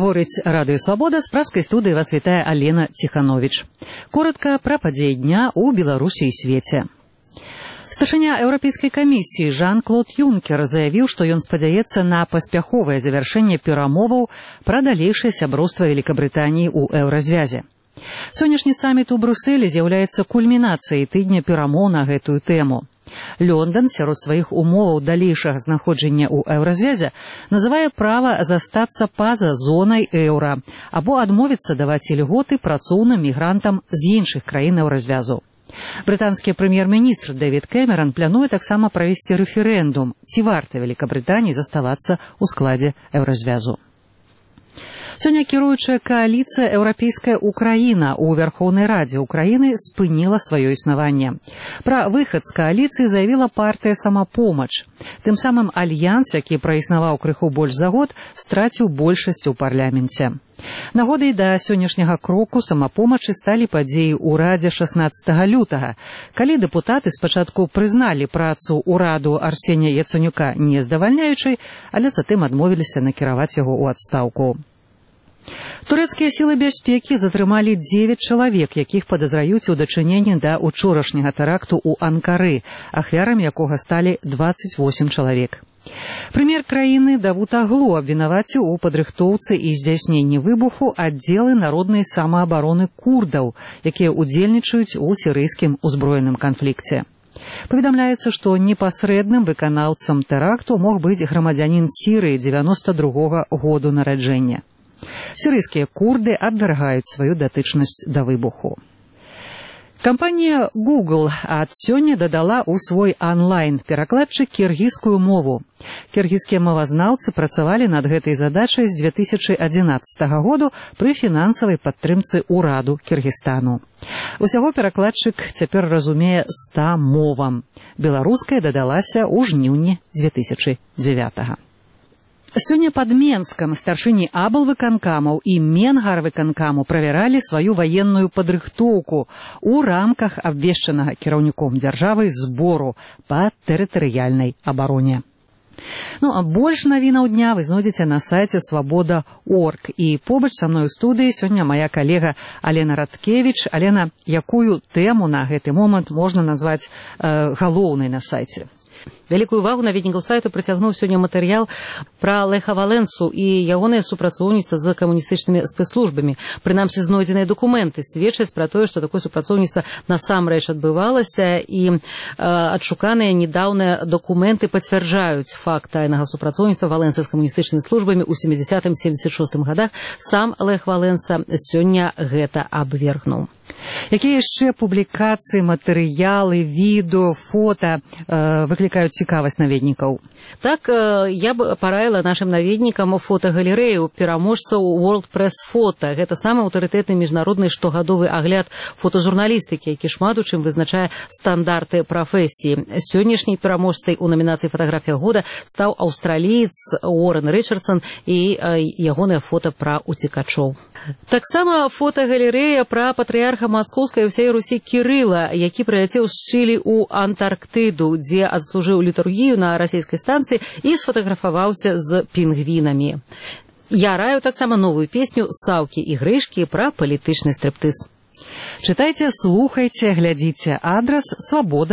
Гаворыць Радыё Свабода, з праскай студыі вас вітае Алена Ціхановіч. Коротка пра падзеі дня ў Беларусі і свеце. Старшыня Еўрапейскай камісіі Жан-Клод Юнкер заявіў, што ён спадзяецца на паспяховае завяршэнне перамоваў пра далейшае сяброўства Великабрытаніі ў еўразвязе. Сённяшні саміт у Брюсселі з'яўляецца кульмінацыяй тыдня перамоў на гэтую тэму. Лондон сярод сваіх умоваў далейшага знаходжання ў еўразвязе называе права застацца па-за зонай еўра або адмовіцца даваць ільготы працоўным мігрантам з іншых краін еўразвязу. Брытанскі прэм'ер-міністр Дэвід Кэмеран плануе таксама правесці рэферэндум, ці варта Великабрытаніі заставацца ў складзе еўразвязу. Сёння кіруючая кааліцыя «Еўрапейская Украіна» у Верхоўнай Радзе Украіны спыніла сваё існаванне. Пра выхад з кааліцыі заявіла партыя «Самапомач». Тым самым альянс, які праіснаваў крыху больш за год, страціў большасць у парламенце. Нагодай да сённяшняга кроку «Самапомачы» сталі падзеі ў Радзе 16 лютага, калі дэпутаты спачатку прызналі працу ўраду Арсенія Яцэнюка нездавальняючай, але затым адмовіліся накіраваць яго ў адстаўку. Турэцкія сілы бяспекі затрымалі 9 чалавек, якіх падазраюць у дачыненні да учорашняга тэракту ў Анкары, ахвярамі якога сталі 28 чалавек. Прэм'ер краіны Давуд Аглу абвінаваціў у падрыхтоўцы і здзяйсненні выбуху аддзелы народнай самаабароны курдаў, якія ўдзельнічаюць у сірыйскім узброеным канфлікце. Паведамляецца, што непасрэдным выканаўцам тэракту мог быць грамадзянін Сірыі 92-го году нараджэння. Сірыйскія курды абвяргаюць сваю датычнасць да выбуху. Кампанія Google ад сёння дадала ў свой онлайн-перакладчык кіргізскую мову. Кіргізскія мовазнаўцы працавалі над гэтай задачай з 2011 году пры фінансавай падтрымцы ўраду Кіргізстану. Усяго перакладчык цяпер разумее 100 мовам. Беларуская дадалася ў жніўні 2009. Сёння пад Менскам старшыні аблвыканкамаў і Менгарвыканкаму правяралі сваю ваенную падрыхтоўку ў рамках абвешчанага кіраўніком дзяржавы збору па тэрытарыяльнай абароне. А больш навінаў дня вы знойдзеце на сайце свабода.орг. І побач са мной у студыі сёння мая калега Алена Радкевіч. Алена, якую тэму на гэты момант можна назваць галоўнай на сайце? Вялікую увагу наведнікаў сайту прыцягнуў сёння матэрыял пра Леха Валенсу і ягонае супрацоўніцтва з камуністычнымі спецслужбамі. Прынамсі, знойдзеныя дакументы сведчаць пра тое, што такое супрацоўніцтва насамрэч адбывалася, і адшуканыя недаўныя дакументы пацвярджаюць факт тайнага супрацоўніцтва Валенса з камуністычнымі службамі ў 70-76 гадах. Сам Лех Валенса сёння гэта абвергнуў. Якія яшчэ публікацыі, матэрыялы, відэо, фота выклікаюць цікавасць наведнікаў? Так, я б параіла нашым наведнікам фотагалерэю пераможцаў World Press Photo. Гэта самы аўтарытэтны міжнародны штогадовы агляд фотажурналістыкі, які шмат у чым вызначае стандарты прафесіі. Сённяшняй пераможцай у намінацыі «Фатаграфія года» стаў аўстраліец Уоррен Рычардсон і ягонае фота пра уцекачоў. Таксама фотагалерэя пра патрыярха Маскоўскай і ўсяй Русі Кірыла, які прыляцеў з Чылі ў Антарктыду, дзе адслужыў літургію на расійскай станцыі і сфотаграфаваўся з пінгвінамі. Я раю таксама новую песню Саўкі і Грышкі пра палітычны стрыптыз. Чытайце, слухайце, глядзіце. Адрас свабода.